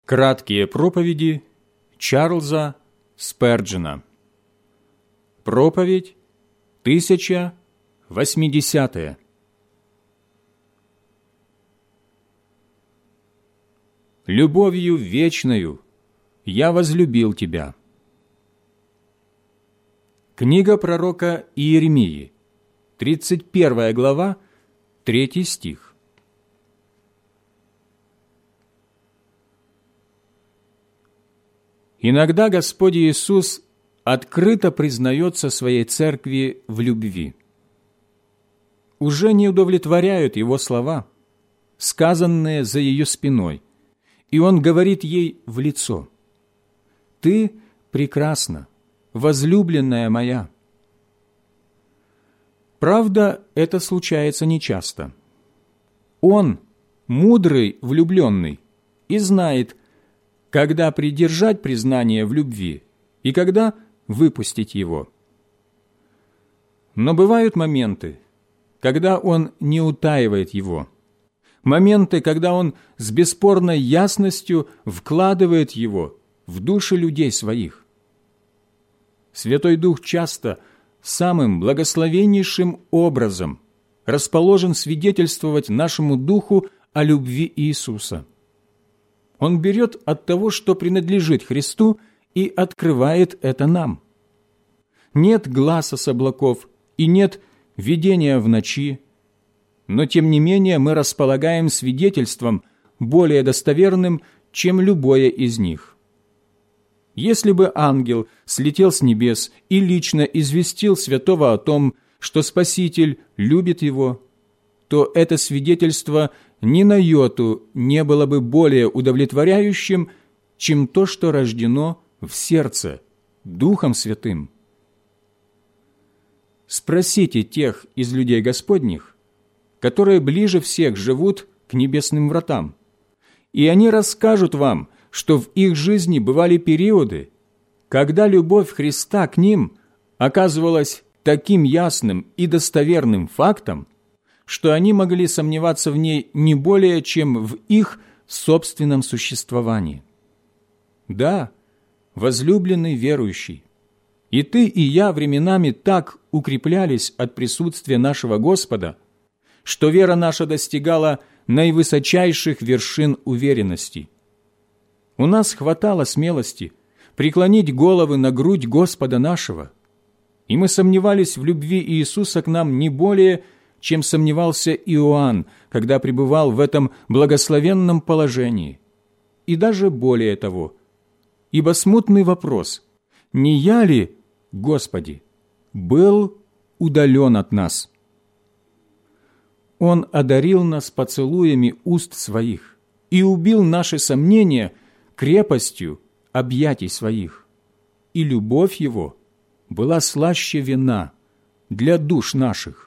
Краткие проповеди Чарльза Сперджена. Проповедь 1080. «Любовью вечною я возлюбил тебя». Книга пророка Иеремии, 31 глава, 3 стих. Иногда Господь Иисус открыто признается своей церкви в любви. Уже не удовлетворяют Его слова, сказанные за ее спиной, и Он говорит ей в лицо: «Ты прекрасна, возлюбленная моя». Правда, это случается нечасто. Он мудрый влюбленный и знает, когда придержать признание в любви и когда выпустить его. Но бывают моменты, когда он не утаивает его, моменты, когда он с бесспорной ясностью вкладывает его в души людей своих. Святой Дух часто самым благословеннейшим образом расположен свидетельствовать нашему духу о любви Иисуса. Он берет от того, что принадлежит Христу, и открывает это нам. Нет гласа с облаков и нет видения в ночи, но тем не менее мы располагаем свидетельством более достоверным, чем любое из них. Если бы ангел слетел с небес и лично известил святого о том, что Спаситель любит его, то это свидетельство ни на йоту не было бы более удовлетворяющим, чем то, что рождено в сердце Духом Святым. Спросите тех из людей Господних, которые ближе всех живут к небесным вратам, и они расскажут вам, что в их жизни бывали периоды, когда любовь Христа к ним оказывалась таким ясным и достоверным фактом, что они могли сомневаться в ней не более, чем в их собственном существовании. Да, возлюбленный верующий, и ты, и я временами так укреплялись от присутствия нашего Господа, что вера наша достигала наивысочайших вершин уверенности. У нас хватало смелости преклонить головы на грудь Господа нашего, и мы сомневались в любви Иисуса к нам не более, чем сомневался Иоанн, когда пребывал в этом благословенном положении. И даже более того, ибо смутный вопрос: «Не я ли, Господи?» был удален от нас. Он одарил нас поцелуями уст своих и убил наши сомнения крепостью объятий своих, и любовь Его была слаще вина для душ наших.